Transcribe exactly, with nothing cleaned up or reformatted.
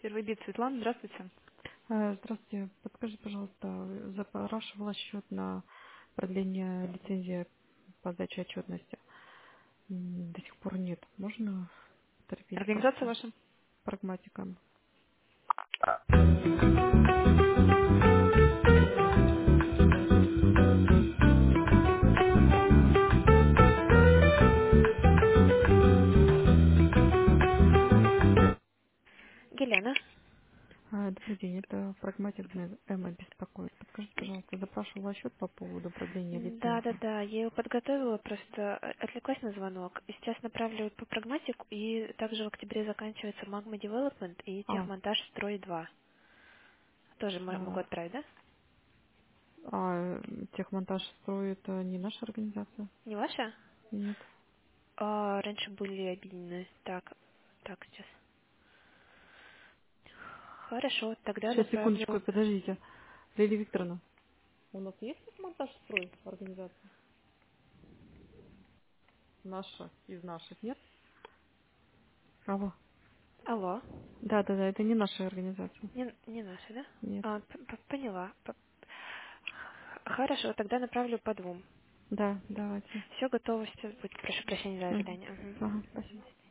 Первый бит, Светлана, здравствуйте. Э, Здравствуйте. Подскажите, пожалуйста, запрашивала счет на продление лицензии по сдаче отчетности. М, До сих пор нет. Можно терпеть Организация просто ваша? прагматикам? Елена. А, Добрый день, это прагматик М- Эмма беспокоит. Подскажите, пожалуйста, запрашивала счет по поводу продления Да, да, лицензии. да. Я его подготовила, просто э, отвлеклась на звонок. И сейчас направлю по прагматику. И также в октябре заканчивается Magma Development и А, техмонтаж Строй два. Тоже мо- могу а, отправить, да? а техмонтаж строит э, не наша организация? Не ваша? Нет. А, раньше были объединены. Так, так, сейчас. Хорошо, тогда Сейчас, секундочку, направлю. подождите. Лилия Викторовна, у нас есть техмонтаж строй организация? Наша, из наших, нет? Алло. Алло. Да, да, да, это не наша организация. Не, не наша, да? Нет. А, п- п- поняла. П- Хорошо, тогда направлю по двум. Да, давайте. Все готово, сейчас будет. Прошу прощения за Мгм. ожидание. Ага, Мгм. спасибо.